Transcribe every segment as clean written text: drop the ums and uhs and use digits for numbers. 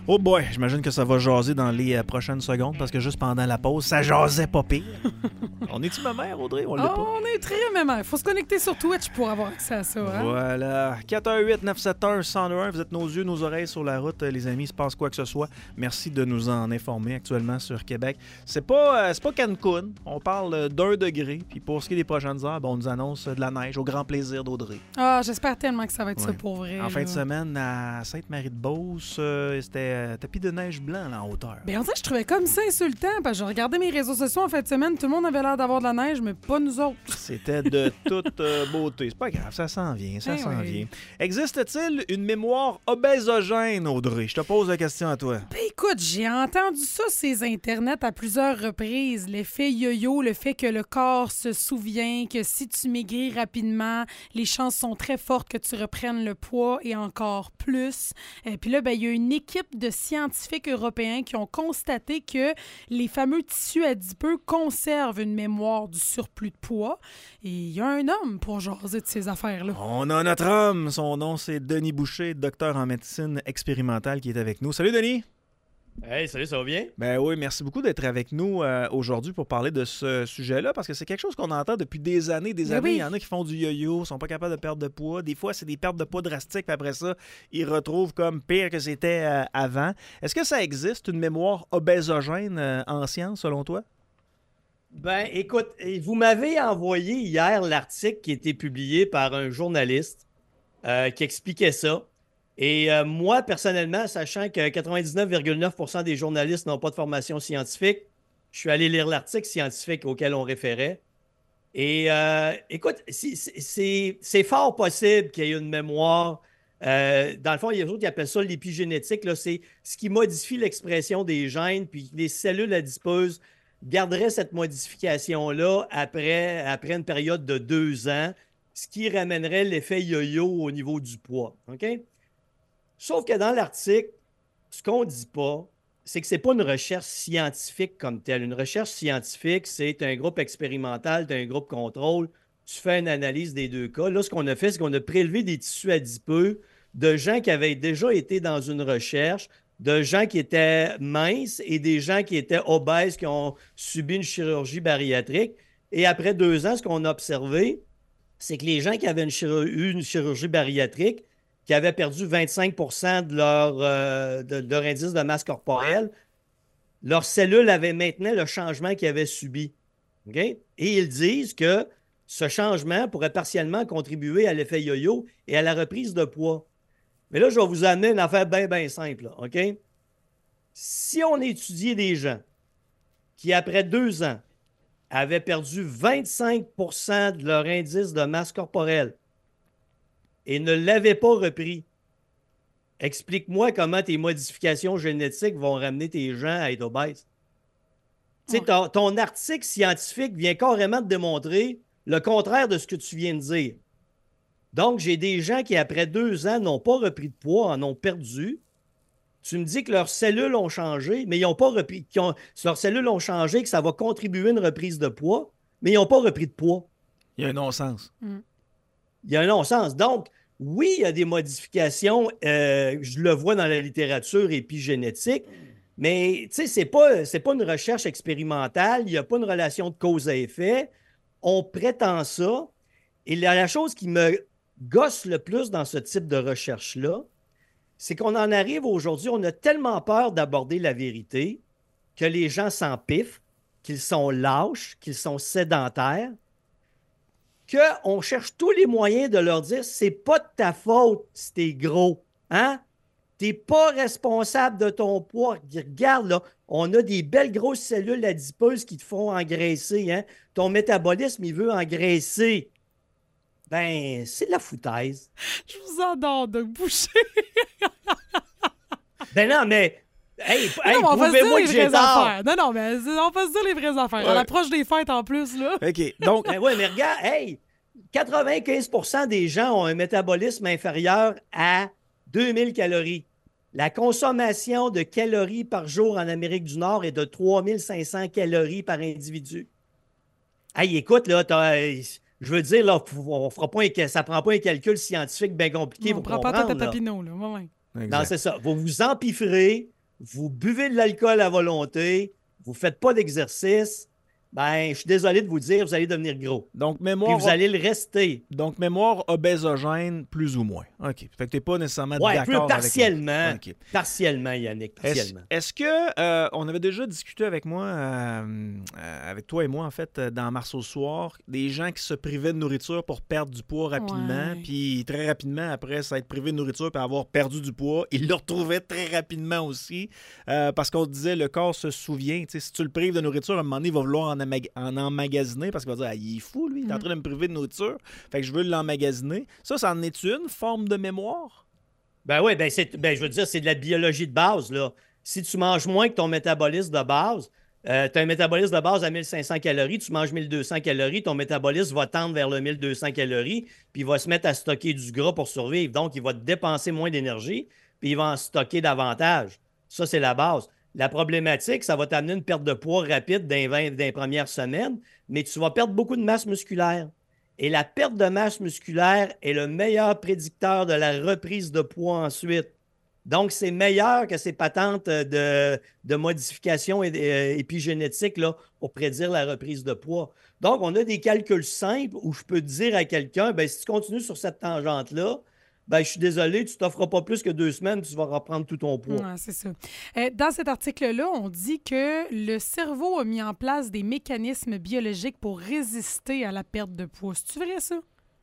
Oh boy, j'imagine que ça va jaser dans les prochaines secondes parce que juste pendant la pause, ça jasait pas pire. On est-tu ma mère, Audrey? On l'est pas? On est très mémère. Faut se connecter sur Twitch pour avoir accès à ça. Hein? Voilà. 418-971-1001. Vous êtes nos yeux, nos oreilles sur la route, les amis. Il se passe quoi que ce soit. Merci de nous en informer actuellement sur Québec. C'est pas Cancun. On parle d'1 degré. Puis pour ce qui est des prochaines heures, on nous annonce de la neige au grand plaisir d'Audrey. J'espère tellement que ça va être ça pour vrai. En fin de semaine, à Sainte-Marie-de-Beauce, c'était tapis de neige blanc là, en hauteur. Bien, en fait, je trouvais comme ça insultant parce que je regardais mes réseaux sociaux en fin de semaine, tout le monde avait l'air d'avoir de la neige, mais pas nous autres. C'était de toute beauté. C'est pas grave, ça s'en vient, vient. Existe-t-il une mémoire obésogène, Audrey? Je te pose la question à toi. Ben écoute, j'ai entendu ça sur les internets à plusieurs reprises. L'effet yo-yo, le fait que le corps se souvient que si tu maigris rapidement, les chances sont très fortes que tu reprennes le poids et encore plus. Puis là, il y a une équipe de scientifiques européens qui ont constaté que les fameux tissus adipeux conservent une mémoire du surplus de poids. Et il y a un homme pour jaser de ces affaires-là. On a notre homme. Son nom, c'est Denis Boucher, docteur en médecine expérimentale qui est avec nous. Salut, Denis. Hey, salut, ça va bien? Ben oui, merci beaucoup d'être avec nous aujourd'hui pour parler de ce sujet-là, parce que c'est quelque chose qu'on entend depuis des années. Il y en a qui font du yo-yo, sont pas capables de perdre de poids. Des fois, c'est des pertes de poids drastiques, puis après ça, ils retrouvent comme pire que c'était avant. Est-ce que ça existe, une mémoire obésogène en science, selon toi? Ben, écoute, vous m'avez envoyé hier l'article qui a été publié par un journaliste qui expliquait ça. Et moi, personnellement, sachant que 99,9% des journalistes n'ont pas de formation scientifique, je suis allé lire l'article scientifique auquel on référait. Et écoute, c'est fort possible qu'il y ait une mémoire. Dans le fond, il y a d'autres qui appellent ça l'épigénétique. Là, c'est ce qui modifie l'expression des gènes, puis les cellules adipeuses garderaient cette modification-là après une période de 2 ans, ce qui ramènerait l'effet yo-yo au niveau du poids. OK? Sauf que dans l'article, ce qu'on ne dit pas, c'est que ce n'est pas une recherche scientifique comme telle. Une recherche scientifique, c'est un groupe expérimental, tu as un groupe contrôle, tu fais une analyse des deux cas. Là, ce qu'on a fait, c'est qu'on a prélevé des tissus adipeux de gens qui avaient déjà été dans une recherche, de gens qui étaient minces et des gens qui étaient obèses, qui ont subi une chirurgie bariatrique. Et après 2 ans, ce qu'on a observé, c'est que les gens qui avaient eu une chirurgie bariatrique, qui avaient perdu 25 de leur indice de masse corporelle, leurs cellules avaient maintenant le changement qu'ils avaient subi. Okay? Et ils disent que ce changement pourrait partiellement contribuer à l'effet yo-yo et à la reprise de poids. Mais là, je vais vous amener une affaire bien simple. Là, OK? Si on étudiait des gens qui, après 2 ans, avaient perdu 25 de leur indice de masse corporelle et ne l'avaient pas repris, explique-moi comment tes modifications génétiques vont ramener tes gens à être obèses. Tu sais, ton article scientifique vient carrément te démontrer le contraire de ce que tu viens de dire. Donc, j'ai des gens qui, après 2 ans, n'ont pas repris de poids, en ont perdu. Tu me dis que leurs cellules ont changé, mais ils n'ont pas repris. Leurs cellules ont changé, que ça va contribuer à une reprise de poids, mais ils n'ont pas repris de poids. Il y a un non-sens. Il y a un non-sens. Donc, oui, il y a des modifications, je le vois dans la littérature épigénétique, mais tu sais, c'est pas une recherche expérimentale, il n'y a pas une relation de cause à effet. On prétend ça. Et la chose qui me gosse le plus dans ce type de recherche-là, c'est qu'on en arrive aujourd'hui, on a tellement peur d'aborder la vérité que les gens s'empiffent, qu'ils sont lâches, qu'ils sont sédentaires, qu'on cherche tous les moyens de leur dire c'est pas de ta faute si t'es gros. Hein? T'es pas responsable de ton poids. Regarde, là, on a des belles grosses cellules adipeuses qui te font engraisser. Hein? Ton métabolisme, il veut engraisser. Ben, c'est de la foutaise. Je vous adore de boucher. Ben non, mais... Hey, prouvez-moi que j'ai tort. Non, mais on va se dire les vraies affaires. Ouais. À l'approche des fêtes, en plus, là. OK, donc... Ben oui, mais regarde, 95% des gens ont un métabolisme inférieur à 2000 calories. La consommation de calories par jour en Amérique du Nord est de 3500 calories par individu. Hey, écoute, là, je veux dire, là, ça ne prend pas un calcul scientifique bien compliqué On pour prend comprendre. pas tête à Papineau, là. Ouais. Exact. Non, c'est ça. Vous vous empiffrez, vous buvez de l'alcool à volonté, vous ne faites pas d'exercice. Ben, je suis désolé de vous dire, vous allez devenir gros. Donc, Puis mémoire, vous allez le rester. donc, mémoire obésogène, plus ou moins. OK. Fait que tu n'es pas nécessairement Oui, d'accord partiellement. avec... OK. Partiellement, Yannick, partiellement. Est-ce que on avait déjà discuté avec moi, avec toi et moi, en fait, dans Mars au soir, des gens qui se privaient de nourriture pour perdre du poids rapidement, puis très rapidement, après s'être privés de nourriture et avoir perdu du poids, ils le retrouvaient très rapidement aussi, parce qu'on disait, le corps se souvient. Si tu le prives de nourriture, à un moment donné, il va vouloir en emmagasiner, parce qu'il va dire, ah, il est fou, lui, il est en train de me priver de nourriture, fait que je veux l'emmagasiner. Ça en est une forme de mémoire? Ben oui, je veux dire, c'est de la biologie de base, là. Si tu manges moins que ton métabolisme de base, tu as un métabolisme de base à 1500 calories, tu manges 1200 calories, ton métabolisme va tendre vers le 1200 calories, puis il va se mettre à stocker du gras pour survivre. Donc, il va dépenser moins d'énergie, puis il va en stocker davantage. Ça, c'est la base. La problématique, ça va t'amener une perte de poids rapide dans les premières semaines, mais tu vas perdre beaucoup de masse musculaire. Et la perte de masse musculaire est le meilleur prédicteur de la reprise de poids ensuite. Donc, c'est meilleur que ces patentes de modification épigénétique là, pour prédire la reprise de poids. Donc, on a des calculs simples où je peux dire à quelqu'un, ben, si tu continues sur cette tangente-là, ben, je suis désolé, tu ne t'offres pas plus que 2 semaines, tu vas reprendre tout ton poids. Ouais, c'est ça. Dans cet article-là, on dit que le cerveau a mis en place des mécanismes biologiques pour résister à la perte de poids. C'est-tu vrai, ça?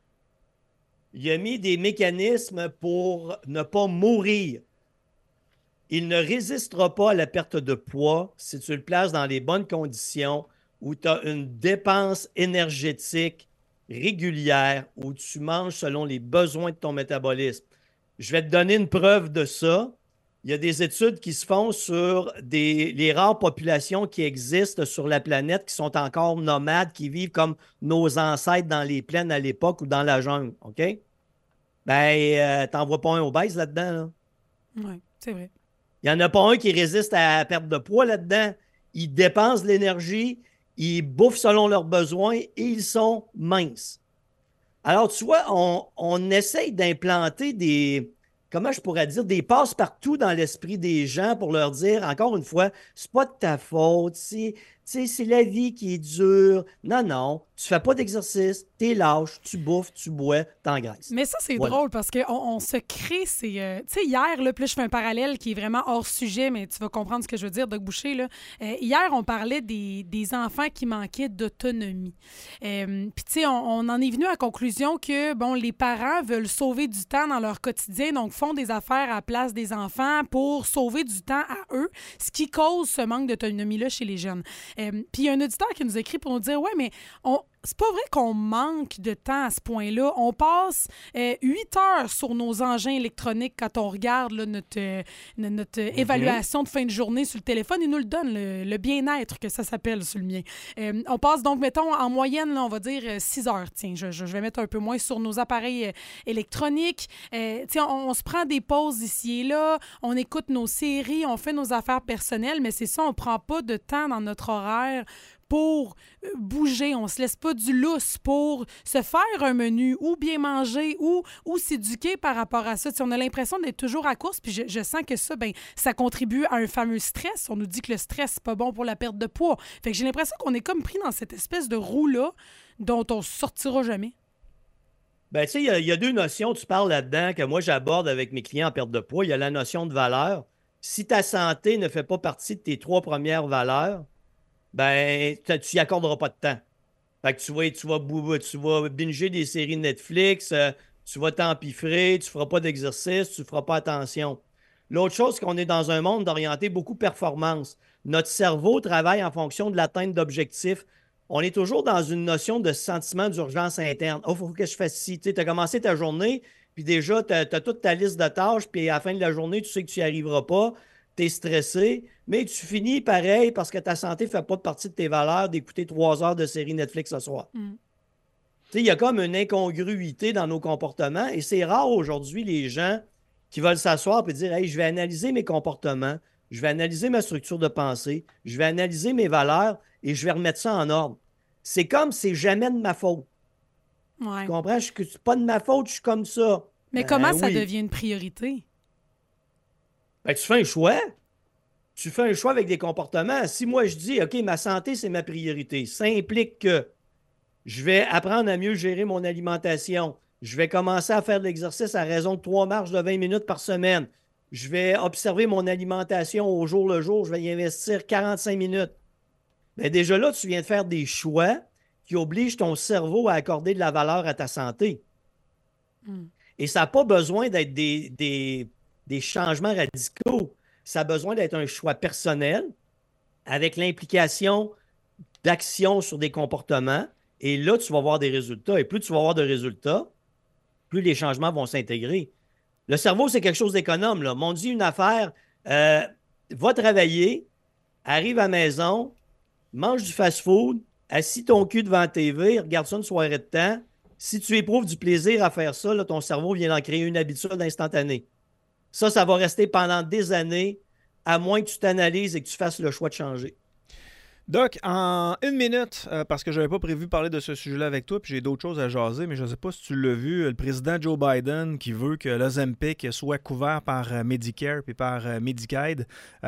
Il a mis des mécanismes pour ne pas mourir. Il ne résistera pas à la perte de poids si tu le places dans les bonnes conditions où tu as une dépense énergétique régulière, où tu manges selon les besoins de ton métabolisme. Je vais te donner une preuve de ça. Il y a des études qui se font sur les rares populations qui existent sur la planète, qui sont encore nomades, qui vivent comme nos ancêtres dans les plaines à l'époque ou dans la jungle. OK? Ben, t'en vois pas un obèse là-dedans, là? Oui, c'est vrai. Il n'y en a pas un qui résiste à la perte de poids là-dedans. Ils dépensent de l'énergie, ils bouffent selon leurs besoins et ils sont minces. Alors, tu vois, on essaye d'implanter comment je pourrais dire, des passe-partout dans l'esprit des gens pour leur dire, encore une fois, c'est pas de ta faute, c'est la vie qui est dure. Non, non, tu fais pas d'exercice, t'es lâche, tu bouffes, tu bois, t'engraisses. Mais ça, c'est drôle parce qu'on se crée ces... tu sais, hier, là, puis là, je fais un parallèle qui est vraiment hors sujet, mais tu vas comprendre ce que je veux dire, Doc Boucher. Là. Hier, on parlait des enfants qui manquaient d'autonomie. Puis, tu sais, on en est venu à la conclusion que, bon, les parents veulent sauver du temps dans leur quotidien, donc font des affaires à la place des enfants pour sauver du temps à eux, ce qui cause ce manque d'autonomie-là chez les jeunes. Puis, il y a un auditeur qui nous écrit pour nous dire, ouais, mais c'est pas vrai qu'on manque de temps à ce point-là. On passe 8 heures sur nos engins électroniques quand on regarde là, notre évaluation de fin de journée sur le téléphone. Il nous le donne, le bien-être que ça s'appelle sur le mien. On passe donc, mettons, en moyenne, là, on va dire 6 heures. Tiens, je vais mettre un peu moins sur nos appareils électroniques. On se prend des pauses ici et là. On écoute nos séries, on fait nos affaires personnelles, mais c'est ça, on prend pas de temps dans notre horaire pour bouger, on se laisse pas du lousse pour se faire un menu ou bien manger ou s'éduquer par rapport à ça. T'sais, on a l'impression d'être toujours à course, puis je sens que ça, ça contribue à un fameux stress. On nous dit que le stress, c'est pas bon pour la perte de poids. Fait que j'ai l'impression qu'on est comme pris dans cette espèce de roue-là dont on sortira jamais. Ben, tu sais, il y a 2 notions, tu parles là-dedans, que moi, j'aborde avec mes clients en perte de poids. Il y a la notion de valeur. Si ta santé ne fait pas partie de tes 3 premières valeurs, ben, tu n'y accorderas pas de temps. Fait que tu vas binger des séries Netflix, tu vas t'empiffrer, tu ne feras pas d'exercice, tu ne feras pas attention. L'autre chose, c'est qu'on est dans un monde orienté beaucoup performance. Notre cerveau travaille en fonction de l'atteinte d'objectifs. On est toujours dans une notion de sentiment d'urgence interne. Oh, il faut que je fasse ci. Tu as commencé ta journée, puis déjà, tu as toute ta liste de tâches, puis à la fin de la journée, tu sais que tu n'y arriveras pas. Tu es stressé, mais tu finis pareil parce que ta santé ne fait pas partie de tes valeurs d'écouter 3 heures de série Netflix ce soir. Il y a comme une incongruité dans nos comportements et c'est rare aujourd'hui les gens qui veulent s'asseoir et dire « Hey, je vais analyser mes comportements, je vais analyser ma structure de pensée, je vais analyser mes valeurs et je vais remettre ça en ordre. » C'est comme c'est jamais de ma faute. Ouais. Tu comprends? C'est pas de ma faute, je suis comme ça. Mais comment ça devient une priorité? Ben, tu fais un choix. Tu fais un choix avec des comportements. Si moi, je dis, OK, ma santé, c'est ma priorité, ça implique que je vais apprendre à mieux gérer mon alimentation. Je vais commencer à faire de l'exercice à raison de 3 marches de 20 minutes par semaine. Je vais observer mon alimentation au jour le jour. Je vais y investir 45 minutes. Bien, déjà là, tu viens de faire des choix qui obligent ton cerveau à accorder de la valeur à ta santé. Mm. Et ça n'a pas besoin d'être des changements radicaux. Ça a besoin d'être un choix personnel avec l'implication d'action sur des comportements. Et là, tu vas voir des résultats. Et plus tu vas avoir de résultats, plus les changements vont s'intégrer. Le cerveau, c'est quelque chose d'économe. Là. On dit une affaire, va travailler, arrive à la maison, mange du fast-food, assis ton cul devant la TV, regarde ça une soirée de temps. Si tu éprouves du plaisir à faire ça, là, ton cerveau vient d'en créer une habitude instantanée. Ça va rester pendant des années, à moins que tu t'analyses et que tu fasses le choix de changer. Doc, en une minute, parce que je n'avais pas prévu parler de ce sujet-là avec toi, puis j'ai d'autres choses à jaser, mais je ne sais pas si tu l'as vu, le président Joe Biden qui veut que l'Ozempic soit couvert par Medicare puis par Medicaid.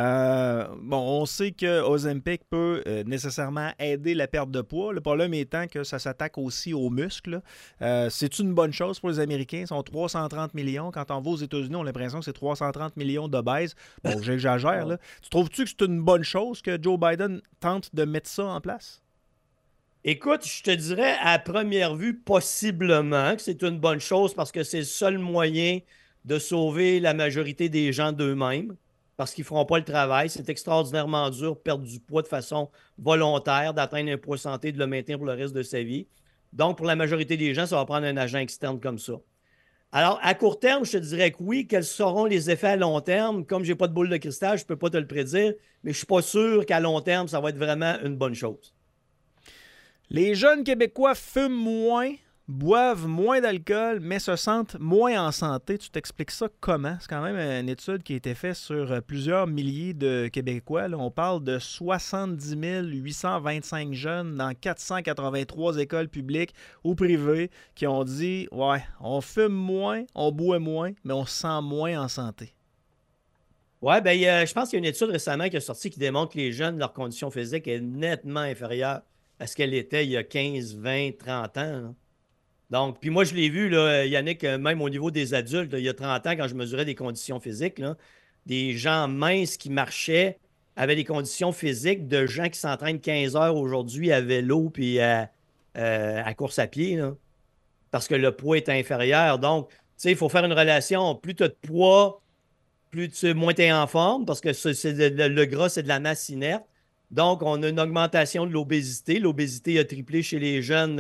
On sait que Ozempic peut nécessairement aider la perte de poids. Le problème étant que ça s'attaque aussi aux muscles. C'est une bonne chose pour les Américains. Ils sont 330 millions. Quand on va aux États-Unis, on a l'impression que c'est 330 millions d'obèses. Bon, j'exagère, là. Tu trouves-tu que c'est une bonne chose que Joe Biden tente de mettre ça en place? Écoute, je te dirais à première vue, possiblement que c'est une bonne chose parce que c'est le seul moyen de sauver la majorité des gens d'eux-mêmes parce qu'ils ne feront pas le travail. C'est extraordinairement dur de perdre du poids de façon volontaire, d'atteindre un poids santé, de le maintenir pour le reste de sa vie. Donc, pour la majorité des gens, ça va prendre un agent externe comme ça. Alors, à court terme, je te dirais que oui. Quels seront les effets à long terme? Comme je n'ai pas de boule de cristal, je ne peux pas te le prédire, mais je ne suis pas sûr qu'à long terme, ça va être vraiment une bonne chose. Les jeunes Québécois fument moins, boivent moins d'alcool, mais se sentent moins en santé. Tu t'expliques ça comment? C'est quand même une étude qui a été faite sur plusieurs milliers de Québécois. Là, on parle de 70 825 jeunes dans 483 écoles publiques ou privées qui ont dit « Ouais, on fume moins, on boit moins, mais on se sent moins en santé. » Oui, ben, je pense qu'il y a une étude récemment qui est sortie qui démontre que les jeunes, leur condition physique est nettement inférieure à ce qu'elle était il y a 15, 20, 30 ans. Là. Donc, puis moi, je l'ai vu, là, Yannick, même au niveau des adultes, là, il y a 30 ans, quand je mesurais des conditions physiques, là, des gens minces qui marchaient avaient des conditions physiques de gens qui s'entraînent 15 heures aujourd'hui à vélo puis à course à pied, là, parce que le poids est inférieur. Donc, tu sais, il faut faire une relation. Plus tu as de poids, moins tu es en forme, parce que le gras, c'est de la masse inerte. Donc, on a une augmentation de l'obésité. L'obésité a triplé chez les jeunes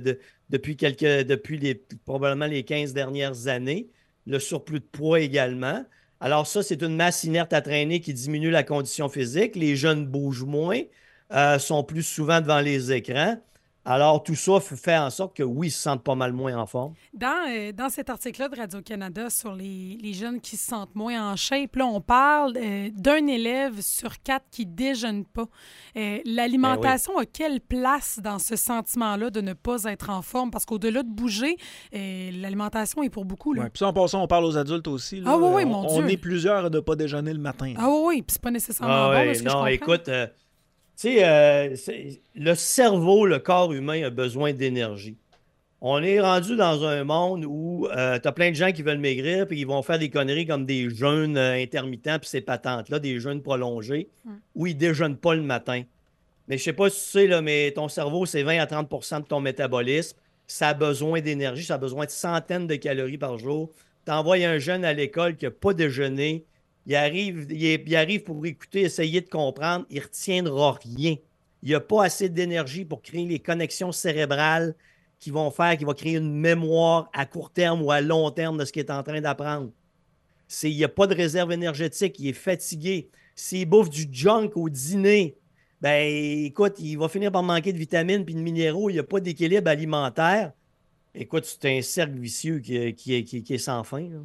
depuis probablement les 15 dernières années. Le surplus de poids également. Alors ça, c'est une masse inerte à traîner qui diminue la condition physique. Les jeunes bougent moins, sont plus souvent devant les écrans. Alors tout ça fait en sorte que oui, ils se sentent pas mal moins en forme. Dans cet article-là de Radio-Canada sur les jeunes qui se sentent moins en shape, là, on parle d'un élève sur 4 qui ne déjeune pas. L'alimentation a quelle place dans ce sentiment-là de ne pas être en forme? Parce qu'au-delà de bouger, l'alimentation est pour beaucoup. Là. Ouais, puis ça, en passant, on parle aux adultes aussi. Là. Ah oui, mon Dieu. On est plusieurs à ne pas déjeuner le matin. Ah oui, puis c'est pas nécessairement bon, de ce que je comprends. Écoute, tu sais, le cerveau, le corps humain a besoin d'énergie. On est rendu dans un monde où tu as plein de gens qui veulent maigrir, puis ils vont faire des conneries comme des jeûnes intermittents, puis ces patentes-là, des jeûnes prolongés, où ils ne déjeunent pas le matin. Mais je ne sais pas si tu sais, là, mais ton cerveau, c'est 20 à 30 de ton métabolisme. Ça a besoin d'énergie, ça a besoin de centaines de calories par jour. Tu envoies un jeune à l'école qui n'a pas déjeuné, il arrive pour écouter, essayer de comprendre, il ne retiendra rien. Il n'y a pas assez d'énergie pour créer les connexions cérébrales qui vont créer une mémoire à court terme ou à long terme de ce qu'il est en train d'apprendre. Il n'y a pas de réserve énergétique, il est fatigué. S'il bouffe du junk au dîner, ben écoute, il va finir par manquer de vitamines et de minéraux, il n'y a pas d'équilibre alimentaire. Écoute, c'est un cercle vicieux qui est sans fin. Là.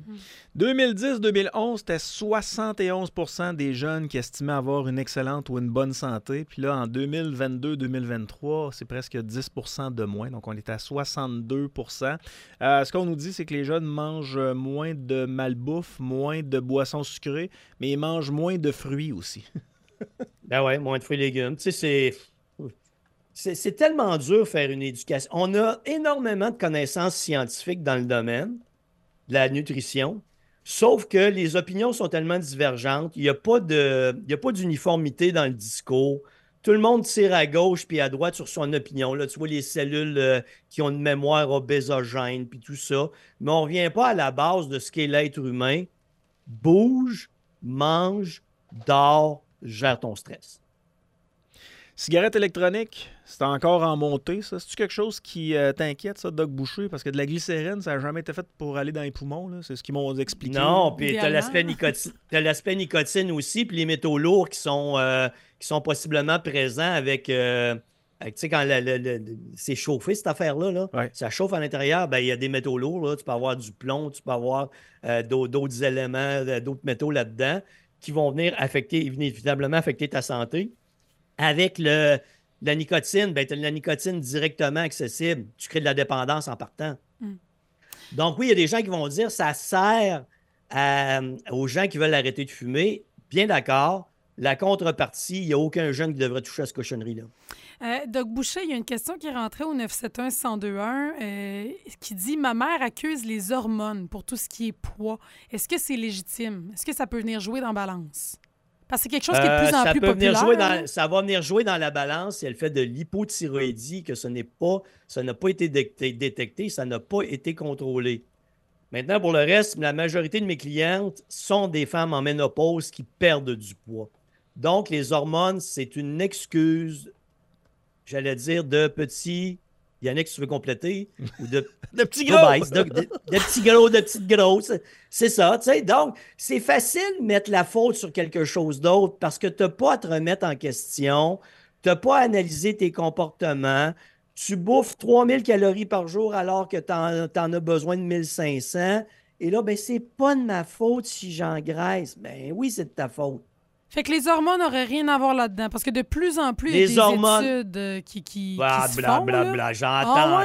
2010-2011, c'était 71 % des jeunes qui estimaient avoir une excellente ou une bonne santé. Puis là, en 2022-2023, c'est presque 10 % de moins. Donc, on est à 62 %. Ce qu'on nous dit, c'est que les jeunes mangent moins de malbouffe, moins de boissons sucrées, mais ils mangent moins de fruits aussi. Ben ouais, moins de fruits et légumes. Tu sais, c'est tellement dur de faire une éducation. On a énormément de connaissances scientifiques dans le domaine de la nutrition, sauf que les opinions sont tellement divergentes. Il n'y a pas d'uniformité dans le discours. Tout le monde tire à gauche puis à droite sur son opinion. Là, tu vois les cellules qui ont une mémoire obésogène puis tout ça. Mais on ne revient pas à la base de ce qu'est l'être humain. Bouge, mange, dors, gère ton stress. Cigarette électronique, c'est encore en montée, ça. C'est-tu quelque chose qui t'inquiète, ça, Doc Boucher? Parce que de la glycérine, ça n'a jamais été fait pour aller dans les poumons, là. C'est ce qu'ils m'ont expliqué. Non, puis tu as l'aspect nicotine aussi, puis les métaux lourds qui sont possiblement présents avec tu sais, quand c'est chauffé, cette affaire-là, là, Ouais. ça chauffe à l'intérieur, ben, il y a des métaux lourds, là. Tu peux avoir du plomb, tu peux avoir d'autres éléments, d'autres métaux là-dedans qui vont venir inévitablement affecter ta santé. Avec la nicotine, ben, tu as de la nicotine directement accessible. Tu crées de la dépendance en partant. Donc, oui, il y a des gens qui vont dire ça sert aux gens qui veulent arrêter de fumer. Bien d'accord. La contrepartie, il n'y a aucun jeune qui devrait toucher à cette cochonnerie-là. Doc Boucher, il y a une question qui est rentrée au 971-1021 qui dit « Ma mère accuse les hormones pour tout ce qui est poids. Est-ce que c'est légitime? Est-ce que ça peut venir jouer dans balance? » Parce que c'est quelque chose qui est de plus en plus populaire. Ça va venir jouer dans la balance si elle fait de l'hypothyroïdie, que ça n'a pas été détecté, ça n'a pas été contrôlé. Maintenant, pour le reste, la majorité de mes clientes sont des femmes en ménopause qui perdent du poids. Donc, les hormones, c'est une excuse, j'allais dire, de petits... Yannick, tu veux compléter? Ou de petits gros! De petits gros, de petites grosses. C'est ça, tu sais. Donc, c'est facile de mettre la faute sur quelque chose d'autre parce que tu n'as pas à te remettre en question. Tu n'as pas à analyser tes comportements. Tu bouffes 3000 calories par jour alors que tu en as besoin de 1500. Et là, ben c'est pas de ma faute si j'engraisse. Ben oui, c'est de ta faute. Fait que les hormones n'auraient rien à voir là-dedans. Parce que de plus en plus, il y a des études qui se font. Blablabla. J'entends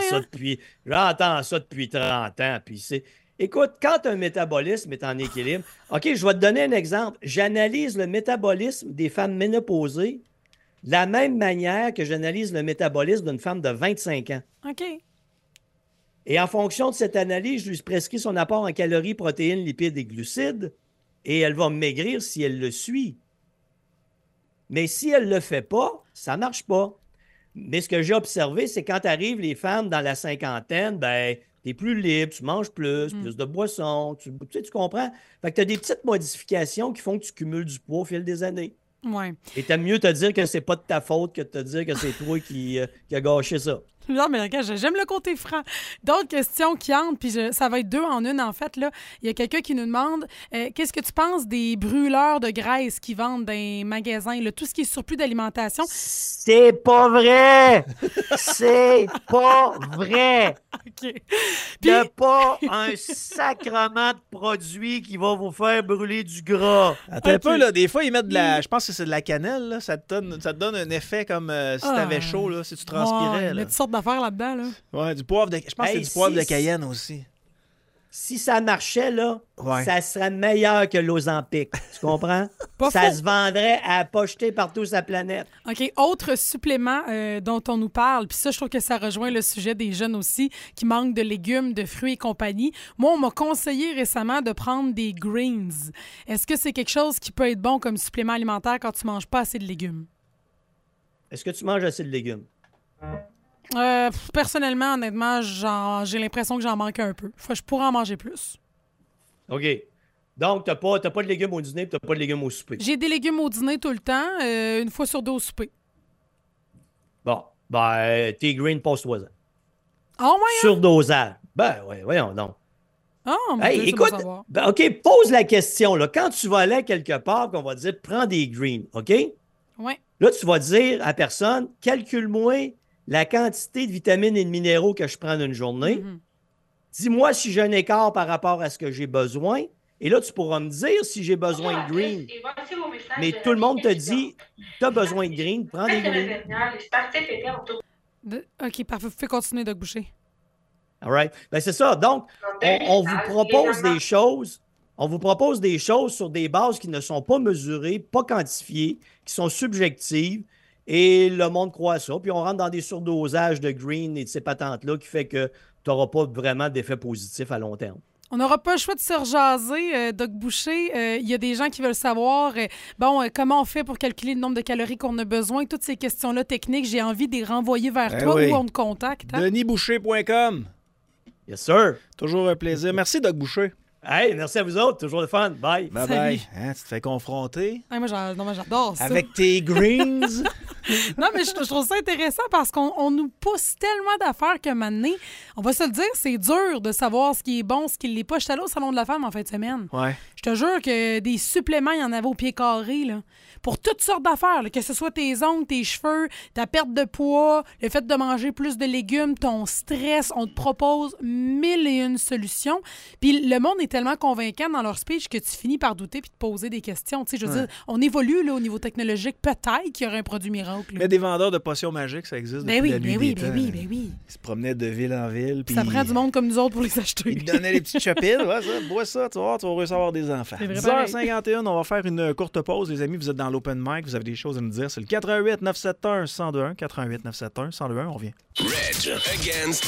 ça depuis 30 ans. Puis écoute, quand un métabolisme est en équilibre... OK, je vais te donner un exemple. J'analyse le métabolisme des femmes ménopausées de la même manière que j'analyse le métabolisme d'une femme de 25 ans. OK. Et en fonction de cette analyse, je lui prescris son apport en calories, protéines, lipides et glucides. Et elle va maigrir si elle le suit. Mais si elle ne le fait pas, ça ne marche pas. Mais ce que j'ai observé, c'est quand arrivent les femmes dans la cinquantaine, ben, tu es plus libre, tu manges plus de boissons, tu comprends? Fait que tu as des petites modifications qui font que tu cumules du poids au fil des années. Ouais. Et t'aimes mieux te dire que c'est pas de ta faute que de te dire que c'est toi qui a gâché ça. Non, mais regarde, j'aime le côté franc. D'autres questions qui entrent, puis ça va être deux en une, en fait. Là. Il y a quelqu'un qui nous demande qu'est-ce que tu penses des brûleurs de graisse qui vendent dans les magasins, là, tout ce qui est surplus d'alimentation? C'est pas vrai! C'est pas vrai! OK. Il n'y a pas un sacrement de produit qui va vous faire brûler du gras. Attends un peu, là. Des fois, ils mettent de la... Je pense que c'est de la cannelle, là. Ça te donne un effet comme si t'avais chaud, là, si tu transpirais. Il y a toutes sortes d'affaires là-dedans, là. Ouais, du poivre de... Je pense que c'est du poivre de Cayenne aussi. Si ça marchait, là, ça serait meilleur que l'Ozempic. Tu comprends? Ça se vendrait à pas jeter partout sa planète. OK. Autre supplément dont on nous parle, puis ça, je trouve que ça rejoint le sujet des jeunes aussi, qui manquent de légumes, de fruits et compagnie. Moi, on m'a conseillé récemment de prendre des greens. Est-ce que c'est quelque chose qui peut être bon comme supplément alimentaire quand tu manges pas assez de légumes? Est-ce que tu manges assez de légumes? Personnellement, honnêtement, j'ai l'impression que j'en manque un peu. Je pourrais en manger plus. OK. Donc, t'as pas de légumes au dîner et t'as pas de légumes au souper. J'ai des légumes au dîner tout le temps, une fois sur deux au souper. Bon, ben, tes greens, passe-toi-en. Oh, ouais, Surdosage. Ben, ouais, voyons donc. Oh, mon Dieu, écoute, ben, OK, pose la question. Là. Quand tu vas aller quelque part, qu'on va dire, prends des greens, OK? Oui. Là, tu vas dire à personne, calcule-moi la quantité de vitamines et de minéraux que je prends d'une journée. dis-moi si j'ai un écart par rapport à ce que j'ai besoin. Et là, tu pourras me dire si j'ai besoin de green. Mais tout le monde te dit, tu as besoin de green, prends des greens. OK, parfait. Vous pouvez continuer, Doc Boucher. All right. Ben, c'est ça. Donc, on vous propose des choses. On vous propose des choses sur des bases qui ne sont pas mesurées, pas quantifiées, qui sont subjectives. Et le monde croit ça. Puis on rentre dans des surdosages de green et de ces patentes-là qui fait que tu n'auras pas vraiment d'effet positif à long terme. On n'aura pas le choix de se rejaser, Doc Boucher. Il y a des gens qui veulent savoir, comment on fait pour calculer le nombre de calories qu'on a besoin. Toutes ces questions-là techniques, j'ai envie de les renvoyer vers toi où on te contacte. Hein? DenisBoucher.com. Yes, sir. Toujours un plaisir. Merci, Doc Boucher. Hey, merci à vous autres. Toujours le fun. Bye. Bye-bye. Hein, tu te fais confronter. Hey, moi, j'adore ça. Avec tes greens. Non, mais je trouve ça intéressant parce qu'on nous pousse tellement d'affaires que maintenant, on va se le dire, c'est dur de savoir ce qui est bon, ce qui ne l'est pas. Je suis allée au Salon de la Femme en fin de semaine. Ouais. Je te jure que des suppléments, il y en avait au pied carré, là. Pour toutes sortes d'affaires, là, que ce soit tes ongles, tes cheveux, ta perte de poids, le fait de manger plus de légumes, ton stress, on te propose 1001 solutions. Puis le monde est tellement convaincant dans leur speech que tu finis par douter puis te poser des questions. Tu sais, je veux dire, on évolue là, au niveau technologique. Peut-être qu'il y aurait un produit miracle. Mais des vendeurs de potions magiques, ça existe depuis la nuit des temps. Ben oui. Ils se promenaient de ville en ville. Ça prend du monde comme nous autres pour les acheter. Ils donnaient les petites chopines. Ouais, ça, bois ça, tu vas réussir à avoir des enfants. 10h51, on va faire une courte pause. Les amis, vous êtes dans l'open mic, vous avez des choses à nous dire. C'est le 88 971 1021. 88 971 1021, on revient. Reg against